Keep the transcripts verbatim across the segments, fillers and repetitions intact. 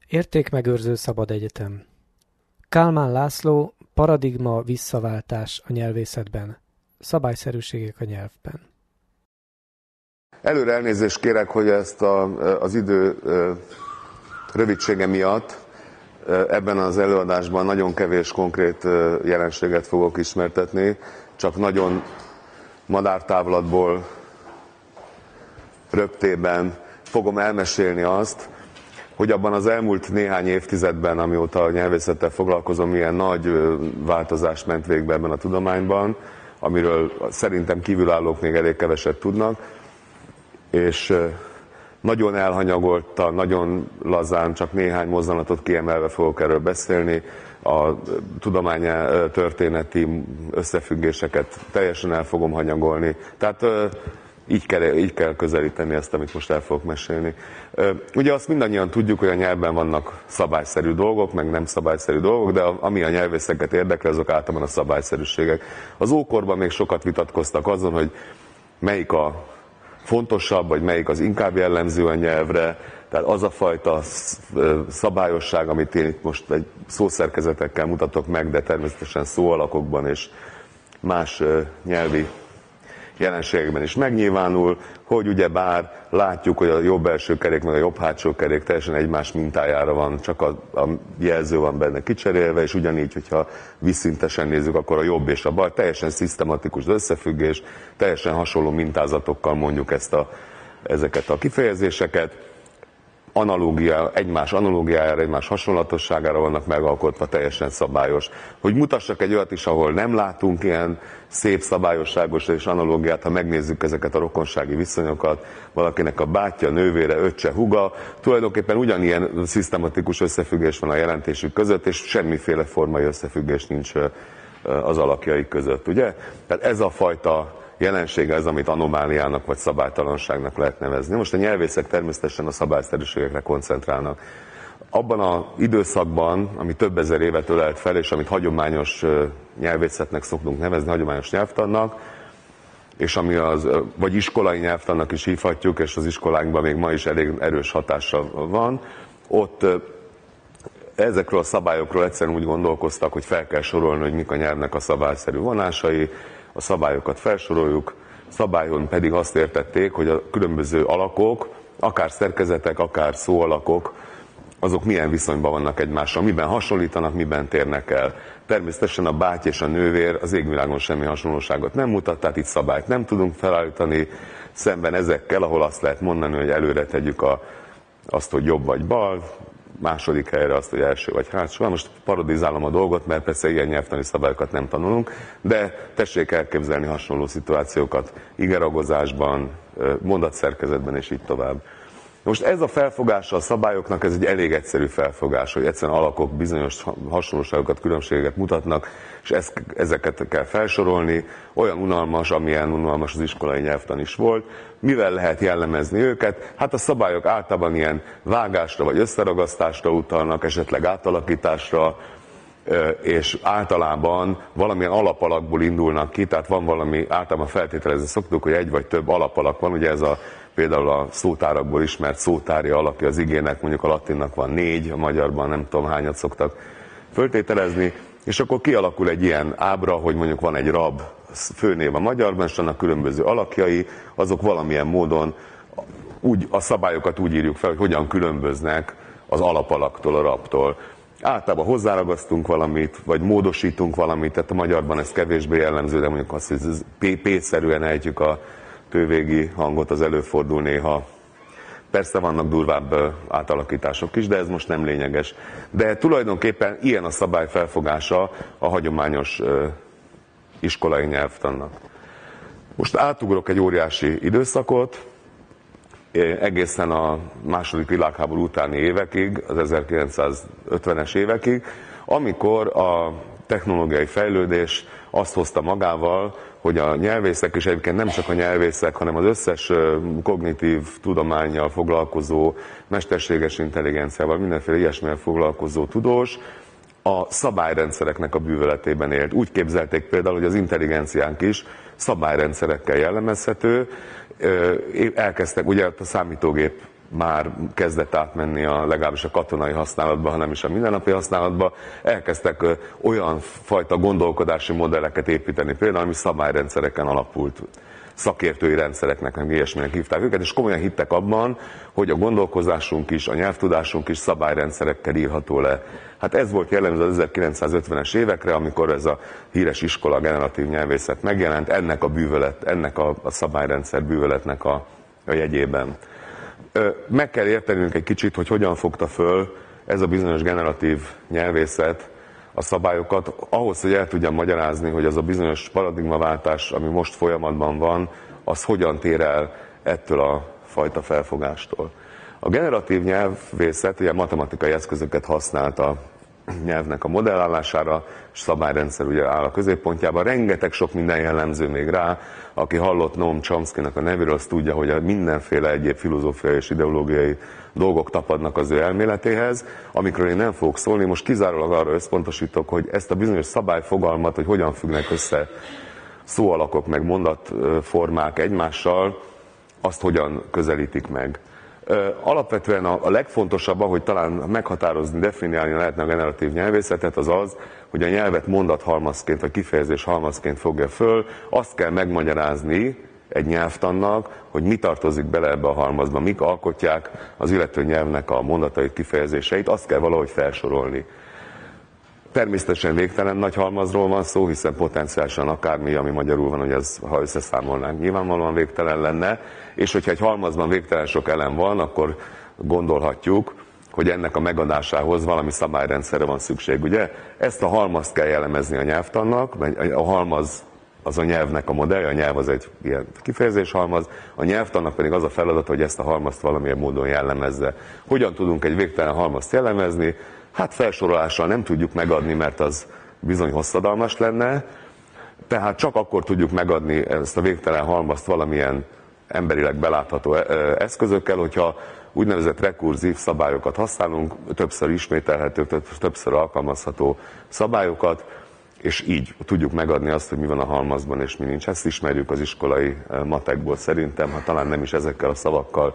Értékmegőrző Szabad Egyetem. Kálmán László, paradigma visszaváltás a nyelvészetben. Szabályszerűségek a nyelvben. Előre elnézést kérek, hogy ezt a, az idő rövidsége miatt ebben az előadásban nagyon kevés konkrét jelenséget fogok ismertetni, csak nagyon madártávlatból, röptében fogom elmesélni azt, hogy abban az elmúlt néhány évtizedben, amióta a nyelvészettel foglalkozom, milyen nagy változás ment végbe ebben a tudományban, amiről szerintem kívülállók még elég keveset tudnak, és nagyon elhanyagolta, nagyon lazán, csak néhány mozzanatot kiemelve fogok erről beszélni. A tudomány történeti összefüggéseket teljesen el fogom hanyagolni. Tehát így kell, így kell közelíteni ezt, amit most el fogok mesélni. Ugye azt mindannyian tudjuk, hogy a nyelvben vannak szabályszerű dolgok, meg nem szabályszerű dolgok, de ami a nyelvészeket érdekli, azok általában a szabályszerűségek. Az ókorban még sokat vitatkoztak azon, hogy melyik a fontosabb, vagy melyik az inkább jellemző a nyelvre, tehát az a fajta szabályosság, amit én itt most egy szószerkezetekkel mutatok meg, de természetesen szóalakokban és más nyelvi jelenségekben is megnyilvánul, hogy ugye bár látjuk, hogy a jobb első kerék meg a jobb hátsó kerék teljesen egymás mintájára van, csak a, a jelző van benne kicserélve, és ugyanígy, hogyha visszintesen nézzük, akkor a jobb és a bal, teljesen szisztematikus összefüggés, teljesen hasonló mintázatokkal mondjuk ezt a, ezeket a kifejezéseket. Analógia, egymás analógiájára, egymás hasonlatosságára vannak megalkotva, teljesen szabályos. Hogy mutassak egy olyat is, ahol nem látunk ilyen szép szabályosságos és analógiát, ha megnézzük ezeket a rokonsági viszonyokat, valakinek a bátyja, nővére, öccse, húga, tulajdonképpen ugyanilyen szisztematikus összefüggés van a jelentésük között, és semmiféle formai összefüggés nincs az alakjaik között, ugye? Tehát ez a fajta jelensége az, amit anomáliának vagy szabálytalanságnak lehet nevezni. Most a nyelvészek természetesen a szabályszerűségekre koncentrálnak. Abban az időszakban, ami több ezer évet ölelt fel, és amit hagyományos nyelvészetnek szoktunk nevezni, hagyományos nyelvtannak, és ami az, vagy iskolai nyelvtannak is hívhatjuk, és az iskolánkban még ma is elég erős hatással van, ott ezekről a szabályokról egyszerűen úgy gondolkoztak, hogy fel kell sorolni, hogy mik a nyelvnek a szabályszerű vonásai, a szabályokat felsoroljuk, szabályon pedig azt értették, hogy a különböző alakok, akár szerkezetek, akár szóalakok, azok milyen viszonyban vannak egymással, miben hasonlítanak, miben térnek el. Természetesen a báty és a nővér az égvilágon semmi hasonlóságot nem mutat, tehát itt szabályt nem tudunk felállítani, szemben ezekkel, ahol azt lehet mondani, hogy előre tegyük a, azt, hogy jobb vagy bal, második helyre azt, hogy első vagy hátsó. Most parodizálom a dolgot, mert persze ilyen nyelvtani szabályokat nem tanulunk, de tessék elképzelni hasonló szituációkat igeragozásban, mondatszerkezetben és így tovább. Most ez a felfogása a szabályoknak, ez egy elég egyszerű felfogás, hogy egyszerűen alakok bizonyos hasonlóságokat, különbségeket mutatnak, és ezt, ezeket kell felsorolni, olyan unalmas, amilyen unalmas az iskolai nyelvtan is volt. Mivel lehet jellemezni őket? Hát a szabályok általában ilyen vágásra vagy összeragasztásra utalnak, esetleg átalakításra, és általában valamilyen alapalakból indulnak ki, tehát van valami, általában feltételezni szoktuk, hogy egy vagy több alapalak van, ugye ez a például a szótárakból ismert szótárja alakja az igének, mondjuk a latinnak van négy, a magyarban nem tudom hányat szoktak föltételezni, és akkor kialakul egy ilyen ábra, hogy mondjuk van egy rab, főnév a magyarban, és annak különböző alakjai, azok valamilyen módon úgy, a szabályokat úgy írjuk fel, hogy hogyan különböznek az alapalaktól, a rabtól. Általában hozzáragasztunk valamit, vagy módosítunk valamit, tehát a magyarban ez kevésbé jellemző, de mondjuk azt, hogy P-szerűen ejtjük a tővégi hangot, az előfordul néha. Persze vannak durvább átalakítások is, de ez most nem lényeges. De tulajdonképpen ilyen a szabály felfogása a hagyományos iskolai nyelvtannak. Most átugrok egy óriási időszakot, egészen a második világháború utáni évekig, az ezerkilencszázötvenes évekig, amikor a technológiai fejlődés azt hozta magával, hogy a nyelvészek, és egyébként nem csak a nyelvészek, hanem az összes kognitív tudománnyal foglalkozó, mesterséges intelligenciával, mindenféle ilyesmivel foglalkozó tudós, a szabályrendszereknek a bűvöletében élt. Úgy képzelték például, hogy az intelligenciánk is szabályrendszerekkel jellemezhető. Elkezdtek, ugye a számítógép már kezdett átmenni a, legalábbis a katonai használatba, hanem is a mindennapi használatba, elkezdtek olyan fajta gondolkodási modelleket építeni, például ami szabályrendszereken alapult, szakértői rendszereknek, meg ilyesminek hívták őket, és komolyan hittek abban, hogy a gondolkozásunk is, a nyelvtudásunk is szabályrendszerekkel írható le. Hát ez volt jellemző az ezerkilencszázötvenes évekre, amikor ez a híres iskola, a generatív nyelvészet megjelent, ennek a bűvölet, ennek a, a szabályrendszer bűvöletnek a, a jegyében. Meg kell értenünk egy kicsit, hogy hogyan fogta föl ez a bizonyos generatív nyelvészet a szabályokat, ahhoz, hogy el tudjam magyarázni, hogy az a bizonyos paradigmaváltás, ami most folyamatban van, az hogyan tér el ettől a fajta felfogástól. A generatív nyelvészet ugye matematikai eszközöket használt a nyelvnek a modellálására, és szabályrendszer ugye áll a középpontjában. Rengeteg sok minden jellemző még rá. Aki hallott Noam Chomskynak a nevéről, az tudja, hogy a mindenféle egyéb filozófiai és ideológiai dolgok tapadnak az ő elméletéhez, amikről én nem fogok szólni. Most kizárólag arra összpontosítok, hogy ezt a bizonyos szabályfogalmat, hogy hogyan függnek össze szóalakok meg mondatformák egymással, azt hogyan közelítik meg. Alapvetően a legfontosabb, ahogy talán meghatározni, definiálni lehetne a generatív nyelvészetet, az az, hogy a nyelvet mondathalmazként vagy kifejezés halmazként fogja föl. Azt kell megmagyarázni egy nyelvtannak, hogy mi tartozik bele ebbe a halmazba, mik alkotják az illető nyelvnek a mondatait, kifejezéseit, azt kell valahogy felsorolni. Természetesen végtelen nagy halmazról van szó, hiszen potenciálisan akármi, ami magyarul van, hogy ez, ha összeszámolnánk, nyilvánvalóan végtelen lenne, és hogyha egy halmazban végtelen sok elem van, akkor gondolhatjuk, hogy ennek a megadásához valami szabályrendszerre van szükség. Ugye ezt a halmazt kell jellemezni a nyelvtannak, mert a halmaz az a nyelvnek a modellje, a nyelv az egy ilyen kifejezéshalmaz, a nyelvtannak pedig az a feladat, hogy ezt a halmazt valamilyen módon jellemezze. Hogyan tudunk egy végtelen halmazt jellemezni? Hát felsorolással nem tudjuk megadni, mert az bizony hosszadalmas lenne, tehát csak akkor tudjuk megadni ezt a végtelen halmazt valamilyen emberileg belátható eszközökkel, hogyha úgynevezett rekurzív szabályokat használunk, többször ismételhető, többször alkalmazható szabályokat, és így tudjuk megadni azt, hogy mi van a halmazban és mi nincs. Ezt ismerjük az iskolai matekból szerintem, ha talán nem is ezekkel a szavakkal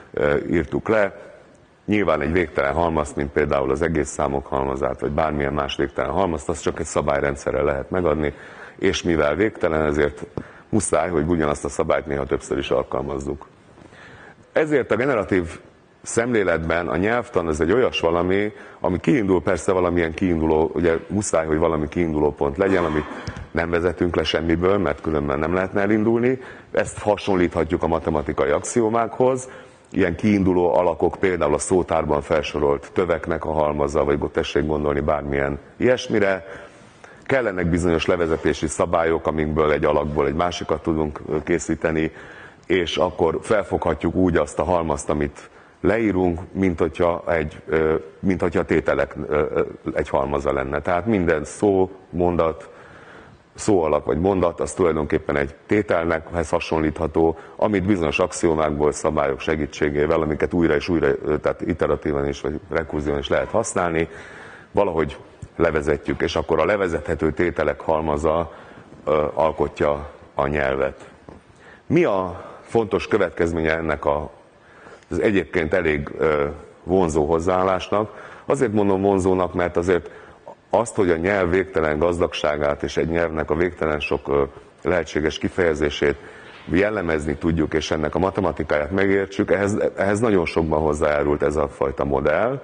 írtuk le. Nyilván egy végtelen halmazt, mint például az egész számok halmazát, vagy bármilyen más végtelen halmazt, azt csak egy szabályrendszerrel lehet megadni, és mivel végtelen, ezért muszáj, hogy ugyanazt a szabályt néha többször is alkalmazzuk. Ezért a generatív szemléletben a nyelvtan ez egy olyas valami, ami kiindul, persze valamilyen kiinduló, ugye muszáj, hogy valami kiinduló pont legyen, amit nem vezetünk le semmiből, mert különben nem lehetne elindulni. Ezt hasonlíthatjuk a matematikai axiómákhoz. Ilyen kiinduló alakok például a szótárban felsorolt töveknek a halmaza, vagy tessék gondolni bármilyen ilyesmire. Kellenek bizonyos levezetési szabályok, amikből egy alakból egy másikat tudunk készíteni, és akkor felfoghatjuk úgy azt a halmazt, amit leírunk, mint hogyha egy, mint hogyha tételek egy halmaza lenne. Tehát minden szó, mondat, szóalak vagy mondat, az tulajdonképpen egy tételnek hasonlítható, amit bizonyos axiómákból, szabályok segítségével, amiket újra és újra, tehát iteratívan is, vagy rekurzívan is lehet használni, valahogy levezetjük, és akkor a levezethető tételek halmaza ö, alkotja a nyelvet. Mi a fontos következménye ennek a, az egyébként elég ö, vonzó hozzáállásnak? Azért mondom vonzónak, mert azért azt, hogy a nyelv végtelen gazdagságát és egy nyelvnek a végtelen sok ö, lehetséges kifejezését jellemezni tudjuk, és ennek a matematikáját megértsük, ehhez, ehhez nagyon sokban hozzájárult ez a fajta modell.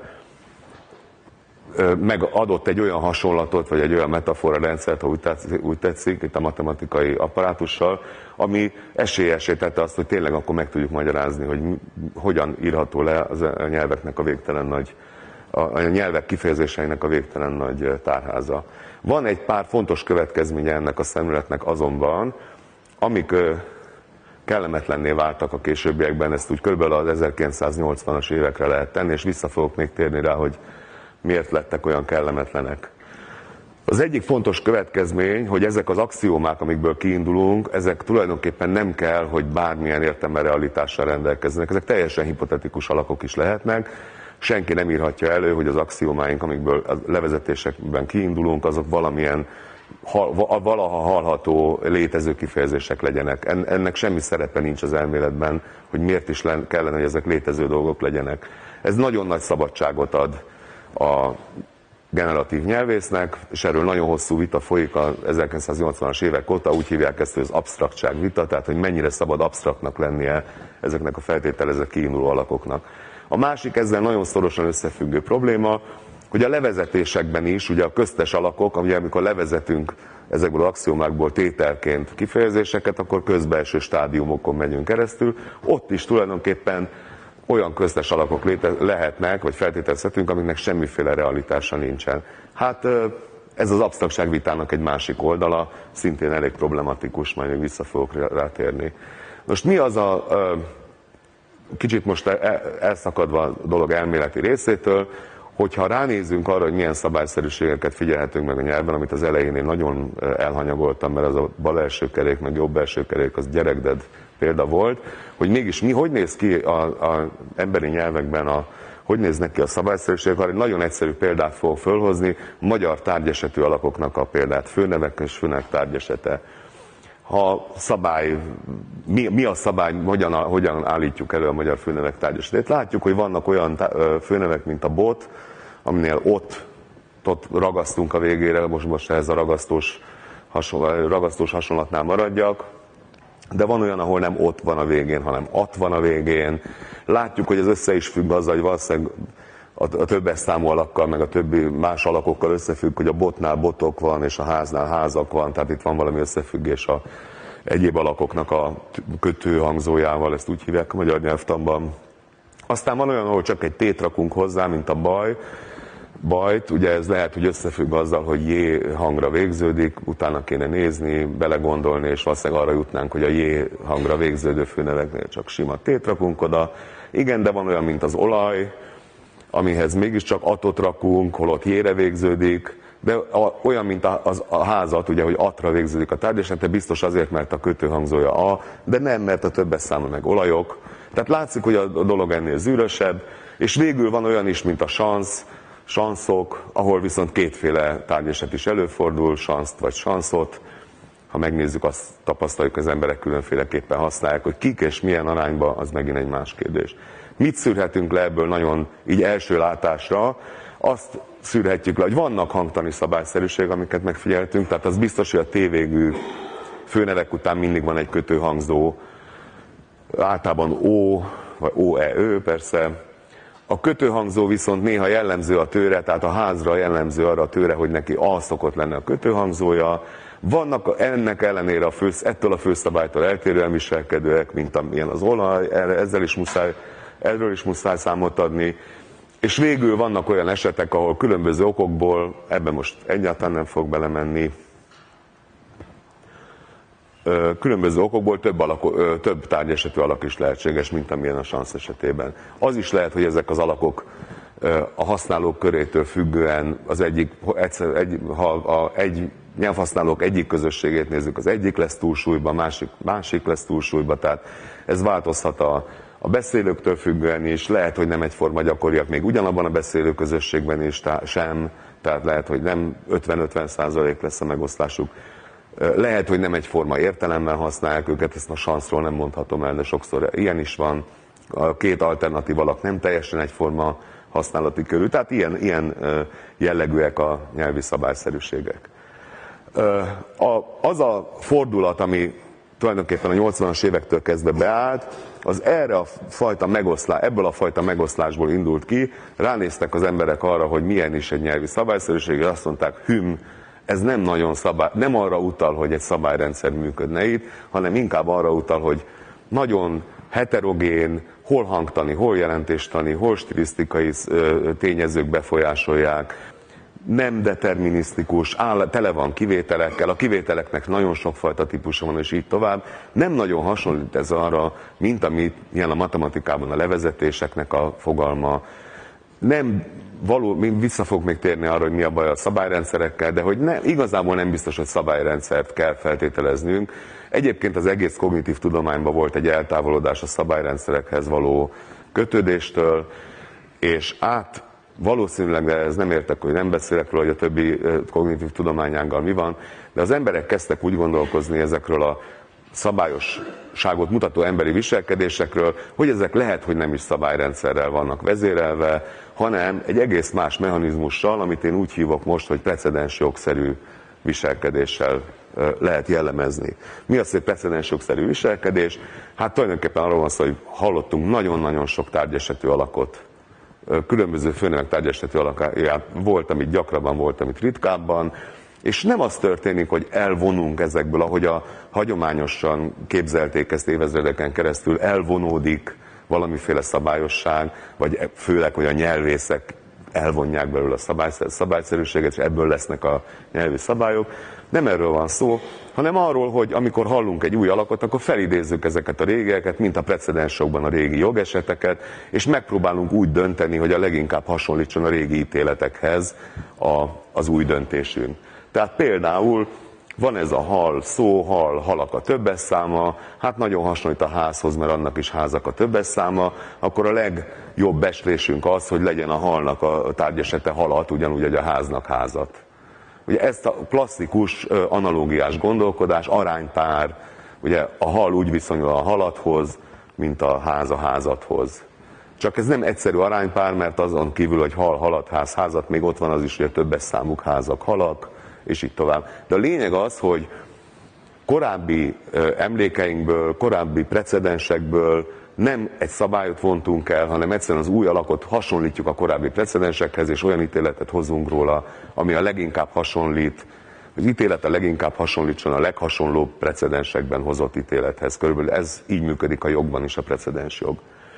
Megadott egy olyan hasonlatot, vagy egy olyan metafora rendszert, ha úgy tetszik, úgy tetszik, itt a matematikai apparátussal, ami esélyessé tette azt, hogy tényleg akkor meg tudjuk magyarázni, hogy hogyan írható le az a nyelveknek a végtelen nagy, a nyelvek kifejezéseinek a végtelen nagy tárháza. Van egy pár fontos következménye ennek a szemléletnek azonban, amik kellemetlenné váltak a későbbiekben, ezt úgy körülbelül az ezerkilencszáznyolcvanas évekre lehet tenni, és vissza fogok még térni rá, hogy miért lettek olyan kellemetlenek. Az egyik fontos következmény, hogy ezek az axiómák, amikből kiindulunk, ezek tulajdonképpen nem kell, hogy bármilyen értelme realitással rendelkezzenek. Ezek teljesen hipotetikus alakok is lehetnek. Senki nem írhatja elő, hogy az axiómáink, amikből a levezetésekben kiindulunk, azok valamilyen valaha hallható létező kifejezések legyenek. Ennek semmi szerepe nincs az elméletben, hogy miért is kellene, hogy ezek létező dolgok legyenek. Ez nagyon nagy szabadságot ad a generatív nyelvésznek, és erről nagyon hosszú vita folyik az ezerkilencszáznyolcvanas évek óta, úgy hívják ezt, hogy az absztraktság vita, tehát hogy mennyire szabad absztraktnak lennie ezeknek a feltételezett kiinduló alakoknak. A másik ezzel nagyon szorosan összefüggő probléma, hogy a levezetésekben is, ugye a köztes alakok, ugye amikor levezetünk ezekből az axiomákból tételként kifejezéseket, akkor közbelső stádiumokon megyünk keresztül, ott is tulajdonképpen olyan köztes alakok léte- lehetnek, vagy feltételezhetünk, amiknek semmiféle realitása nincsen. Hát ez az absztraktság vitának egy másik oldala, szintén elég problematikus, majd még vissza fogok rátérni. Most mi az a, kicsit most elszakadva a dolog elméleti részétől, hogyha ránézünk arra, hogy milyen szabályszerűségeket figyelhetünk meg a nyelven, amit az elején én nagyon elhanyagoltam, mert az a bal első kerék, meg jobb első kerék, az gyerekded példa volt, hogy mégis mi, hogy néz ki az emberi nyelvekben, a, hogy néznek ki a szabályszerűségek, arra egy nagyon egyszerű példát fogok fölhozni, magyar tárgyesetű alakoknak a példát, főnevek és főnevek tárgyesete. Ha szabály, mi, mi a szabály, hogyan, hogyan állítjuk elő a magyar főnevek tárgyesetét? Látjuk, hogy vannak olyan főnevek, mint a bot, aminél ott, ott ragasztunk a végére, most most ez a ragasztós, hasonl, ragasztós hasonlatnál maradjak, de van olyan, ahol nem ott van a végén, hanem at van a végén. Látjuk, hogy ez össze is függ azzal, hogy valószínűleg a többes számú alakkal, meg a többi más alakokkal összefügg, hogy a botnál botok van, és a háznál házak van, tehát itt van valami összefüggés a egyéb alakoknak a kötőhangzójával, ezt úgy hívják a magyar nyelvtanban. Aztán van olyan, ahol csak egy tét rakunk hozzá, mint a baj, bajt, ugye ez lehet, hogy összefügg azzal, hogy j hangra végződik, utána kéne nézni, belegondolni, és valószínűleg arra jutnánk, hogy a j hangra végződő főneveknél csak sima tét rakunk oda. Igen, de van olyan, mint az olaj, amihez mégiscsak atot rakunk, holott jére végződik, de olyan, mint a, az, a házat, ugye, hogy atra végződik a tárgyaság, de biztos azért, mert a kötőhangzója a, de nem, mert a többes száma meg olajok. Tehát látszik, hogy a dolog ennél zűrösebb, és végül van olyan is, mint a sansz, sanszok, ahol viszont kétféle tárgyeset is előfordul, sanszt vagy sanszot. Ha megnézzük, azt tapasztaljuk, az emberek különféleképpen használják, hogy kik és milyen arányban, az megint egy más kérdés. Mit szűrhetünk le ebből nagyon így első látásra? Azt szűrhetjük le, hogy vannak hangtani szabályszerűségek, amiket megfigyeltünk, tehát az biztos, hogy a T-végű főnevek után mindig van egy kötőhangzó, általában O, vagy O-E-Ö persze. A kötőhangzó viszont néha jellemző a tőre, tehát a házra jellemző arra a tőre, hogy neki A szokott lenni a kötőhangzója. Vannak ennek ellenére a fő, ettől a főszabálytól eltérően viselkedőek, mint amilyen az olaj, ezzel is muszáj, erről is muszáj számot adni. És végül vannak olyan esetek, ahol különböző okokból, ebben most egyáltalán nem fog belemenni, különböző okokból több, alako, több tárgyesetű alak is lehetséges, mint amilyen a sansz esetében. Az is lehet, hogy ezek az alakok a használók körétől függően az egyik, egyszer, egy, ha a egy nyelvhasználók egyik közösségét nézzük, az egyik lesz túlsúlyban, másik, másik lesz túlsúlyban, tehát ez változhat a, a beszélőktől függően is, lehet, hogy nem egyforma gyakoriak még ugyanabban a beszélő közösségben is tá- sem, tehát lehet, hogy nem ötven-ötven százalék lesz a megoszlásuk. Lehet, hogy nem egyforma értelemben használják őket, ezt a sanszról nem mondhatom el, de sokszor ilyen is van. A két alternatív alak nem teljesen egyforma használati körül, tehát ilyen, ilyen jellegűek a nyelvi szabályszerűségek. Az a fordulat, ami tulajdonképpen a nyolcvanas évektől kezdve beállt, az erre a fajta megoszlás, ebből a fajta megoszlásból indult ki, ránéztek az emberek arra, hogy milyen is egy nyelvi szabályszerűség, és azt mondták, hüm, ez nem nagyon szabály, nem arra utal, hogy egy szabályrendszer működne itt, hanem inkább arra utal, hogy nagyon heterogén, hol hangtani, hol jelentéstani, hol stilisztikai tényezők befolyásolják, nem determinisztikus, áll, tele van kivételekkel, a kivételeknek nagyon sokfajta típusa van, és így tovább. Nem nagyon hasonlít ez arra, mint amit ilyen a matematikában a levezetéseknek a fogalma. Nem való, vissza fogok még térni arra, hogy mi a baj a szabályrendszerekkel, de hogy ne, igazából nem biztos, hogy szabályrendszert kell feltételeznünk. Egyébként az egész kognitív tudományban volt egy eltávolodás a szabályrendszerekhez való kötődéstől, és át valószínűleg, de ez nem értek, hogy nem beszélek róla, hogy a többi kognitív tudományággal mi van, de az emberek kezdtek úgy gondolkozni ezekről a szabályosságot mutató emberi viselkedésekről, hogy ezek lehet, hogy nem is szabályrendszerrel vannak vezérelve, hanem egy egész más mechanizmussal, amit én úgy hívok most, hogy precedens jogszerű viselkedéssel lehet jellemezni. Mi az, hogy precedens jogszerű viselkedés? Hát tulajdonképpen arról van szó, hogy hallottunk nagyon-nagyon sok tárgyesetű alakot, különböző főnemek tárgyesetű alakját, volt, amit gyakrabban, volt, amit ritkábban, és nem az történik, hogy elvonunk ezekből, ahogy a hagyományosan képzelték ezt évezredeken keresztül, elvonódik valamiféle szabályosság, vagy főleg, hogy a nyelvészek elvonják belőle a szabály, szabályszerűséget, és ebből lesznek a nyelvi szabályok. Nem erről van szó, hanem arról, hogy amikor hallunk egy új alakot, akkor felidézzük ezeket a régieket, mint a precedensokban a régi jogeseteket, és megpróbálunk úgy dönteni, hogy a leginkább hasonlítson a régi ítéletekhez a, az új döntésünk. Tehát például van ez a hal szó, hal, halak a többes száma, hát nagyon hasonlít a házhoz, mert annak is házak a többes száma, akkor a legjobb becslésünk az, hogy legyen a halnak a tárgyesete halat, ugyanúgy, hogy a háznak házat. Ugye ezt a klasszikus analógiás gondolkodás, aránypár, ugye a hal úgy viszonyul a halathoz, mint a ház a házathoz. Csak ez nem egyszerű aránypár, mert azon kívül, hogy hal, halat, ház, házat, még ott van az is, hogy a többes számuk házak, halak, és így tovább. De a lényeg az, hogy korábbi emlékeinkből, korábbi precedensekből nem egy szabályot vontunk el, hanem egyszerűen az új alakot hasonlítjuk a korábbi precedensekhez, és olyan ítéletet hozunk róla, ami a leginkább hasonlít, az ítélet a leginkább hasonlítson a leghasonlóbb precedensekben hozott ítélethez. Körülbelül ez így működik a jogban is, a precedens jog.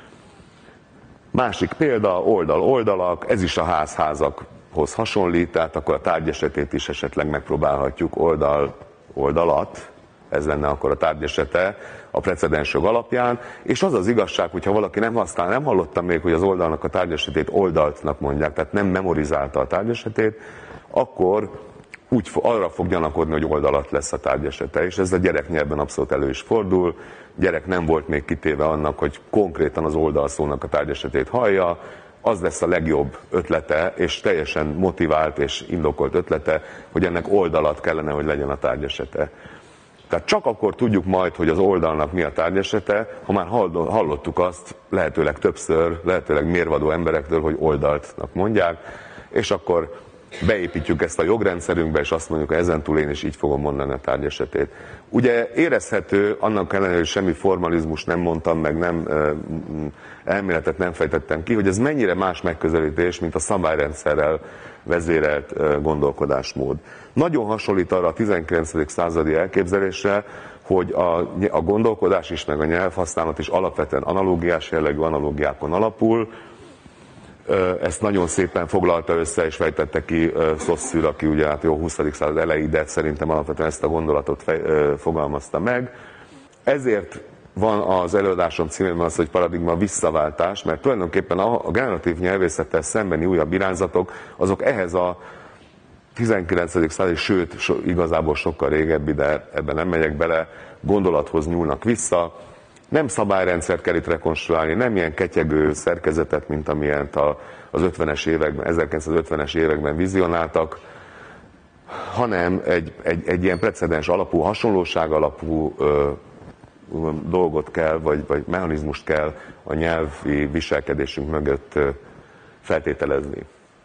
Másik példa, oldal-oldalak, ez is a ház-házakhoz hasonlít, tehát akkor a tárgyesetét is esetleg megpróbálhatjuk oldal-oldalat, ez lenne akkor a tárgyesete a precedens jog alapján, és az az igazság, hogyha valaki nem használ, nem hallottam még, hogy az oldalnak a tárgyesetét oldaltnak mondják, tehát nem memorizálta a tárgyesetét, akkor úgy arra fog gyanakodni, hogy oldalat lesz a tárgyesete, és ez a gyereknyelvben abszolút elő is fordul. Gyerek nem volt még kitéve annak, hogy konkrétan az oldalszónak a tárgyesetét hallja, az lesz a legjobb ötlete, és teljesen motivált és indokolt ötlete, hogy ennek oldalat kellene, hogy legyen a tárgyesete. Tehát csak akkor tudjuk majd, hogy az oldalnak mi a tárgyesete, ha már hallottuk azt lehetőleg többször, lehetőleg mérvadó emberektől, hogy oldaltnak mondják, és akkor beépítjük ezt a jogrendszerünkbe, és azt mondjuk, hogy ezentúl én is így fogom mondani a tárgyesetét. Ugye érezhető, annak ellenére, hogy semmi formalizmus nem mondtam, meg nem elméletet nem fejtettem ki, hogy ez mennyire más megközelítés, mint a szabályrendszerrel vezérelt gondolkodásmód. Nagyon hasonlít arra a tizenkilencedik századi elképzelésre, hogy a, a gondolkodás is, meg a nyelvhasználat is alapvetően analógiás jellegű analógiákon alapul. Ezt nagyon szépen foglalta össze és fejtette ki Saussure, aki ugye hát jó huszadik század elejé, de szerintem alapvetően ezt a gondolatot fej, fogalmazta meg. Ezért van az előadásom címében az, hogy paradigma visszaváltás, mert tulajdonképpen a generatív nyelvészettel szembeni újabb irányzatok, azok ehhez a tizenkilencedik századi, sőt so, igazából sokkal régebbi, de ebben nem megyek bele, gondolathoz nyúlnak vissza. Nem szabályrendszert kell itt rekonstruálni, nem ilyen ketyegő szerkezetet, mint amilyent az ötvenes években, ezerkilencszázötvenes években vizionáltak, hanem egy, egy, egy ilyen precedens alapú, hasonlóság alapú ö, dolgot kell, vagy, vagy mechanizmust kell a nyelvi viselkedésünk mögött ö, feltételezni.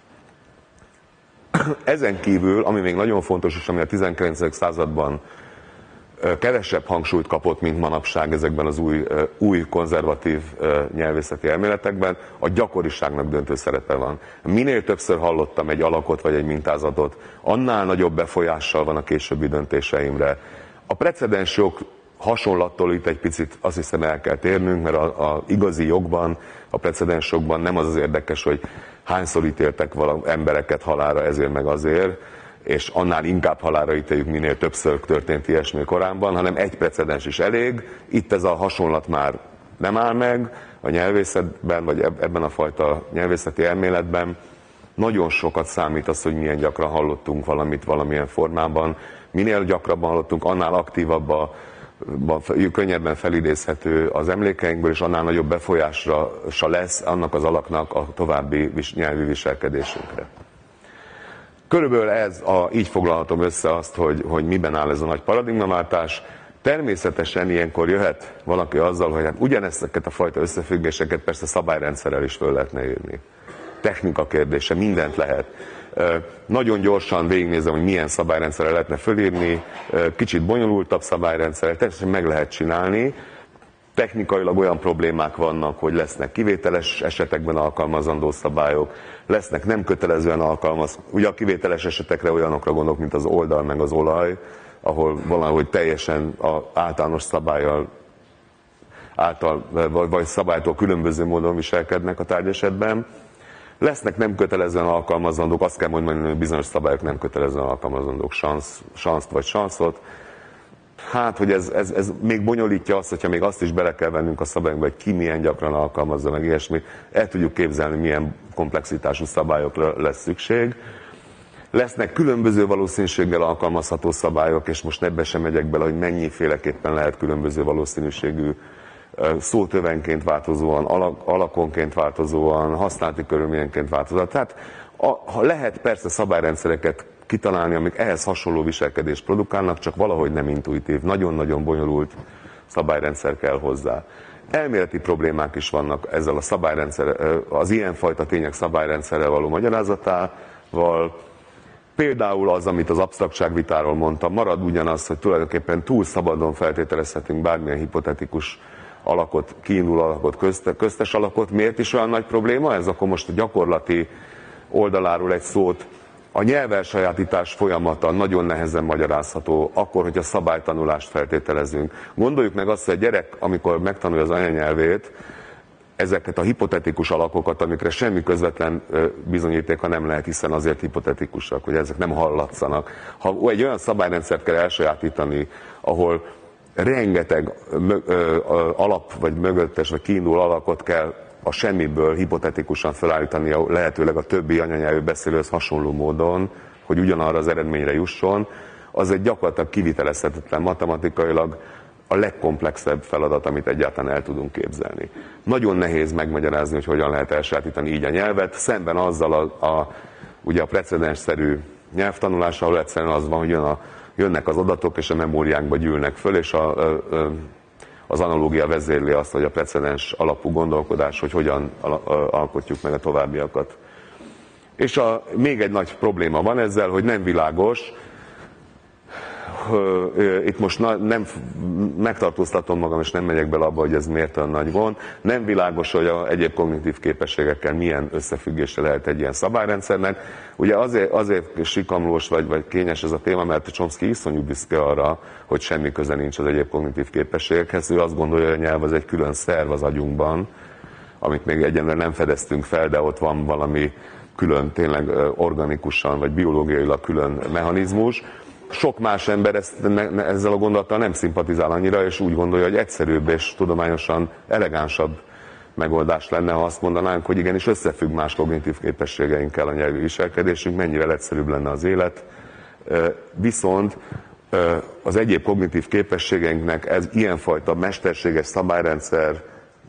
Ezen kívül, ami még nagyon fontos, és ami a tizenkilencedik században kevesebb hangsúlyt kapott, mint manapság ezekben az új, új konzervatív nyelvészeti elméletekben, a gyakoriságnak döntő szerepe van. Minél többször hallottam egy alakot vagy egy mintázatot, annál nagyobb befolyással van a későbbi döntéseimre. A precedens jog hasonlattól itt egy picit azt hiszem el kell térnünk, mert a, a igazi jogban, a precedens jogban nem az az érdekes, hogy hányszor ítéltek valami embereket halálra ezért meg azért, és annál inkább halálra ítéljük, minél többször történt ilyesmi korábban, hanem egy precedens is elég. Itt ez a hasonlat már nem áll meg a nyelvészetben, vagy ebben a fajta nyelvészeti elméletben. Nagyon sokat számít az, hogy milyen gyakran hallottunk valamit valamilyen formában. Minél gyakrabban hallottunk, annál aktívabb a könnyebben felidézhető az emlékeinkből, és annál nagyobb befolyásra lesz annak az alaknak a további nyelvi viselkedésünkre. Körülbelül ez, a, így foglalhatom össze azt, hogy, hogy miben áll ez a nagy paradigmaváltás. Természetesen ilyenkor jöhet valaki azzal, hogy hát ugyanezeket a fajta összefüggéseket persze szabályrendszerrel is föl lehetne írni. Technika kérdése, mindent lehet. Nagyon gyorsan végignézem, hogy milyen szabályrendszerrel lehetne fölírni, kicsit bonyolultabb szabályrendszerrel, természetesen meg lehet csinálni. Technikailag olyan problémák vannak, hogy lesznek kivételes esetekben alkalmazandó szabályok, lesznek nem kötelezően alkalmaz. Ugye a kivételes esetekre olyanokra gondolok, mint az oldal meg az olaj, ahol valahogy teljesen az általános szabállyal által, vagy szabálytól különböző módon viselkednek a tárgyesetben. Lesznek nem kötelezően alkalmazandók, azt kell mondani, hogy bizonyos szabályok nem kötelezően alkalmazandók, sansz, sanszt vagy sanszot. Hát, hogy ez, ez, ez még bonyolítja azt, hogyha még azt is bele kell vennünk a szabályokba, hogy ki milyen gyakran alkalmazza meg ilyesmi. El tudjuk képzelni, milyen komplexitású szabályokra lesz szükség. Lesznek különböző valószínűséggel alkalmazható szabályok, és most ebbe sem megyek bele, hogy mennyiféleképpen lehet különböző valószínűségű, szótövenként változóan, alakonként változóan, használati körülményenként változóan. Tehát a, ha lehet persze szabályrendszereket kitalálni, amik ehhez hasonló viselkedést produkálnak, csak valahogy nem intuitív, nagyon-nagyon bonyolult szabályrendszer kell hozzá. Elméleti problémák is vannak ezzel a szabályrendszer, az ilyenfajta tények szabályrendszerrel való magyarázatával. Például az, amit az absztraktságvitáról mondtam, marad ugyanaz, hogy tulajdonképpen túl szabadon feltételezhetünk bármilyen hipotetikus alakot, kiinduló alakot, köztes alakot. Miért is olyan nagy probléma ez? Akkor most a gyakorlati oldaláról egy szót. A nyelvelsajátítás folyamata nagyon nehezen magyarázható, akkor, hogy a szabálytanulást feltételezünk. Gondoljuk meg azt, hogy a gyerek, amikor megtanulja az anyanyelvét, ezeket a hipotetikus alakokat, amikre semmi közvetlen bizonyítéka nem lehet, hiszen azért hipotetikusak, hogy ezek nem hallatszanak. Ha egy olyan szabályrendszert kell elsajátítani, ahol rengeteg alap, vagy mögöttes, vagy kiinduló alakot kell a semmiből hipotetikusan felállítani, lehetőleg a többi anyanyelvű beszélőhöz hasonló módon, hogy ugyanarra az eredményre jusson, az egy gyakorlatilag kivitelezhetetlen, matematikailag a legkomplexebb feladat, amit egyáltalán el tudunk képzelni. Nagyon nehéz megmagyarázni, hogy hogyan lehet elsajátítani így a nyelvet, szemben azzal a, a, ugye a precedensszerű nyelvtanulással, ahol egyszerűen az van, hogy jön a, jönnek az adatok, és a memóriánkba gyűlnek föl, és a, a, a, az analógia vezérli azt, hogy a precedens alapú gondolkodás, hogy hogyan alkotjuk meg a továbbiakat. És a, még egy nagy probléma van ezzel, hogy nem világos, itt most nem megtartóztatom magam, és nem megyek bele abba, hogy ez miért olyan nagy gond. Nem világos, hogy a egyéb kognitív képességekkel milyen összefüggése lehet egy ilyen szabályrendszernek. Ugye azért, azért sikamlós vagy, vagy kényes ez a téma, mert Chomsky iszonyú büszke arra, hogy semmi köze nincs az egyéb kognitív képességekhez. Ő azt gondolja, hogy a nyelv az egy külön szerv az agyunkban, amit még egyenlően nem fedeztünk fel, de ott van valami külön, tényleg organikusan vagy biológiailag külön mechanizmus. Sok más ember ezt, ne, ezzel a gondolattal nem szimpatizál annyira, és úgy gondolja, hogy egyszerűbb és tudományosan elegánsabb megoldás lenne, ha azt mondanánk, hogy igenis összefügg más kognitív képességeinkkel a nyelvi viselkedésünk, mennyivel egyszerűbb lenne az élet. Viszont az egyéb kognitív képességeinknek ez ilyenfajta mesterséges szabályrendszer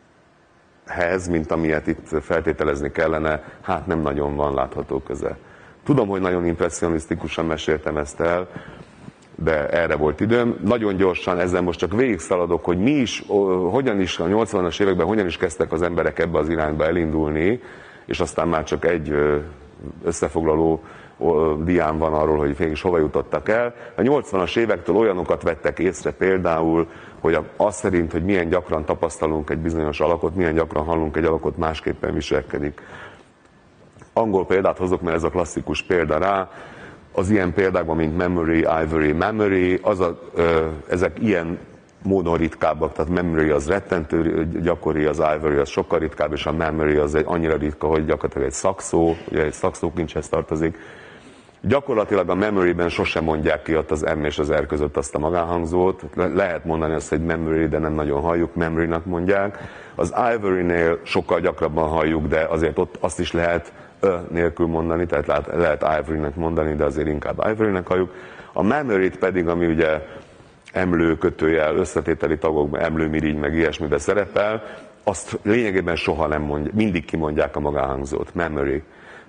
hez, mint amilyet itt feltételezni kellene, hát nem nagyon van látható köze. Tudom, hogy nagyon impresszionistikusan meséltem ezt el, de erre volt időm. Nagyon gyorsan ezzel most csak végigszaladok, hogy mi is, hogyan is a nyolcvanas években hogyan is kezdtek az emberek ebbe az irányba elindulni, és aztán már csak egy összefoglaló diám van arról, hogy végig hova jutottak el. A nyolcvanas évektől olyanokat vettek észre például, hogy az szerint, hogy milyen gyakran tapasztalunk egy bizonyos alakot, milyen gyakran hallunk egy alakot, másképpen viselkedik. Angol példát hozok, mert ez a klasszikus példa rá. Az ilyen példákban, mint memory, ivory, memory, az a, ö, ezek ilyen módon ritkábbak, tehát memory az rettentő gyakori, az ivory az sokkal ritkább, és a memory az egy annyira ritka, hogy gyakorlatilag egy szakszó, ugye egy szakszókincshez tartozik. Gyakorlatilag a memory-ben sosem mondják ki ott az M és az R között azt a magánhangzót. Le- lehet mondani azt, hogy memory, de nem nagyon halljuk, memory-nak mondják. Az ivory-nél sokkal gyakrabban halljuk, de azért ott azt is lehet ö nélkül mondani, tehát lehet, lehet ivory-nek mondani, de azért inkább ivory-nek halljuk. A memory-t pedig, ami ugye emlő, kötőjel, összetételi tagokban, emlőmirigy, meg ilyesmiben szerepel, azt lényegében soha nem mondják, mindig kimondják a magánhangzót, memory.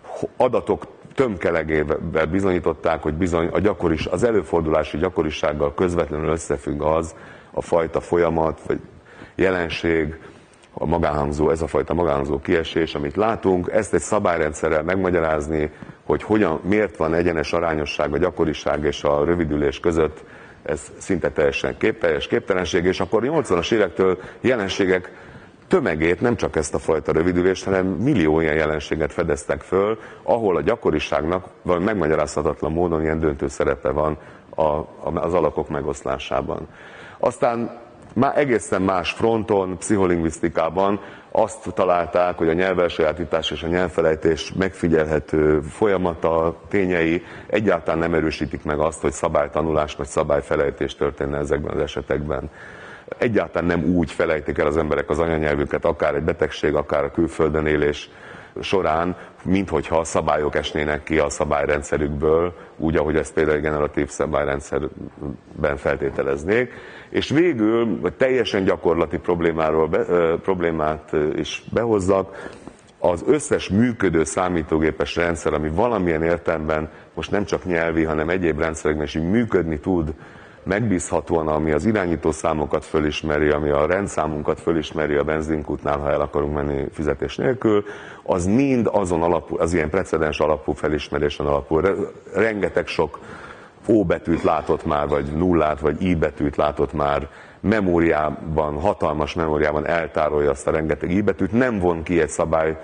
Adatok tömkelegével bizonyították, hogy bizony a gyakoris, az előfordulási gyakorisággal közvetlenül összefügg az a fajta folyamat, vagy jelenség, a magánhangzó, ez a fajta magánhangzó kiesés, amit látunk. Ezt egy szabályrendszerrel megmagyarázni, hogy hogyan, miért van egyenes arányosság a gyakoriság és a rövidülés között, ez szinte teljesen képteljes képtelenség, és akkor nyolcvanas évektől jelenségek tömegét, nem csak ezt a fajta rövidülést, hanem millió ilyen jelenséget fedeztek föl, ahol a gyakoriságnak valami megmagyarázhatatlan módon ilyen döntő szerepe van a, az alakok megoszlásában. Aztán már egészen más fronton, pszicholingvisztikában azt találták, hogy a nyelvelsajátítás és a nyelvfelejtés megfigyelhető folyamata, tényei egyáltalán nem erősítik meg azt, hogy szabálytanulás vagy szabályfelejtés történne ezekben az esetekben. Egyáltalán nem úgy felejtik el az emberek az anyanyelvüket, akár egy betegség, akár a külföldön élés során, minthogyha a szabályok esnének ki a szabályrendszerükből, úgy, ahogy ezt például egy generatív szabályrendszerben feltételeznék. És végül, vagy teljesen gyakorlati problémáról be, ö, problémát is behozzak, az összes működő számítógépes rendszer, ami valamilyen értelemben most nem csak nyelvi, hanem egyéb rendszerekben is így működni tud, megbízhatóan, ami az irányítószámokat fölismeri, ami a rendszámunkat fölismeri a benzinkútnál, ha el akarunk menni fizetés nélkül, az mind azon alapul, az ilyen precedens alapú felismerésen alapul. Rengeteg sok O betűt látott már, vagy nullát, vagy I betűt látott már, memóriában, hatalmas memóriában eltárolja azt a rengeteg I betűt, nem von ki egy szabály,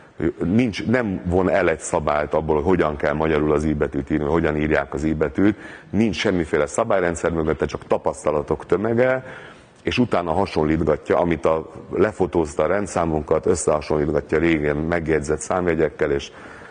nincs, nem von el egy szabályt abból, hogy hogyan kell magyarul az I betűt írni, hogyan írják az I betűt, nincs semmiféle szabályrendszer mögötte, csak tapasztalatok tömege, és utána hasonlítgatja, amit a, lefotózta a rendszámunkat, összehasonlítgatja régen megjegyzett számjegyekkel, és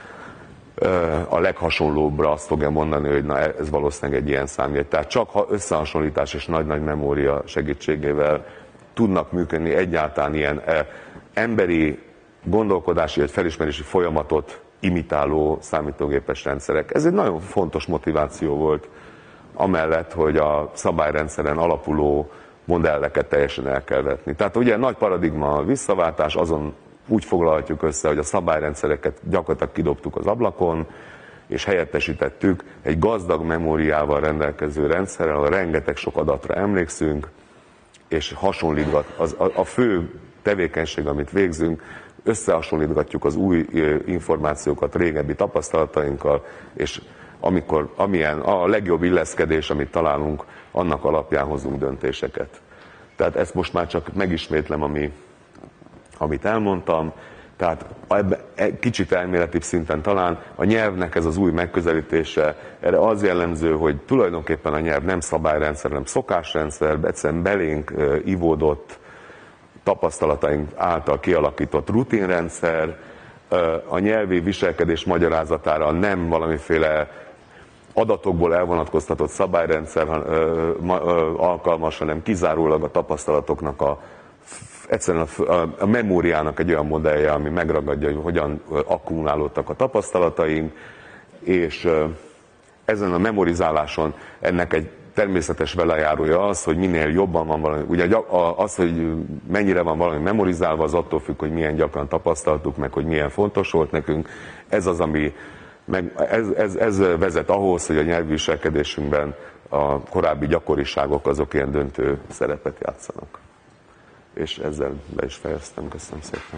a leghasonlóbbra azt fogja mondani, hogy na ez valószínűleg egy ilyen számjegy. Tehát csak ha összehasonlítás és nagy-nagy memória segítségével tudnak működni egyáltalán ilyen emberi gondolkodási vagy felismerési folyamatot imitáló számítógépes rendszerek. Ez egy nagyon fontos motiváció volt, amellett, hogy a szabályrendszeren alapuló modelleket teljesen el kell vetni. Tehát ugye nagy paradigma a visszaváltás, azon úgy foglalhatjuk össze, hogy a szabályrendszereket gyakorlatilag kidobtuk az ablakon, és helyettesítettük egy gazdag memóriával rendelkező rendszerrel, ahol rengeteg sok adatra emlékszünk, és hasonlítgat. Az, a, a fő tevékenység, amit végzünk, összehasonlítgatjuk az új információkat régebbi tapasztalatainkkal, és amikor, amilyen a legjobb illeszkedés, amit találunk, annak alapján hozunk döntéseket. Tehát ezt most már csak megismétlem, ami, amit elmondtam. Tehát ebbe, kicsit elméletibb szinten talán a nyelvnek ez az új megközelítése, erre az jellemző, hogy tulajdonképpen a nyelv nem szabályrendszer, hanem szokásrendszer, egyszerűen belénk ivódott, tapasztalataink által kialakított rutinrendszer, a nyelvi viselkedés magyarázatára nem valamiféle adatokból elvonatkoztatott szabályrendszer alkalmas, hanem kizárólag a tapasztalatoknak a egyszerűen a, a, a memóriának egy olyan modellje, ami megragadja, hogy hogyan akkumulálódtak a tapasztalataink, és ezen a memorizáláson ennek egy természetes velejárója az, hogy minél jobban van valami, ugye az, hogy mennyire van valami memorizálva, az attól függ, hogy milyen gyakran tapasztaltuk meg, hogy milyen fontos volt nekünk. Ez az, ami meg, ez, ez, ez vezet ahhoz, hogy a nyelvviselkedésünkben a korábbi gyakoriságok azok ilyen döntő szerepet játszanak. És ezzel be is fejeztem. Köszönöm szépen.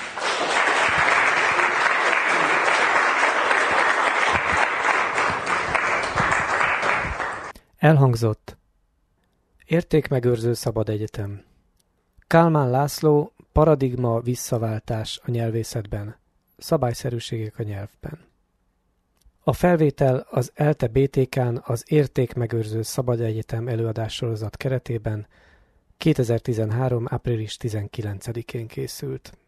Elhangzott. Értékmegőrző Szabad Egyetem. Kálmán László, paradigma visszaváltás a nyelvészetben. Szabályszerűségek a nyelvben. A felvétel az ELTE bé té ká-n az Értékmegőrző Szabad Egyetem előadássorozat keretében kétezer-tizenhárom. április tizenkilencedikén készült.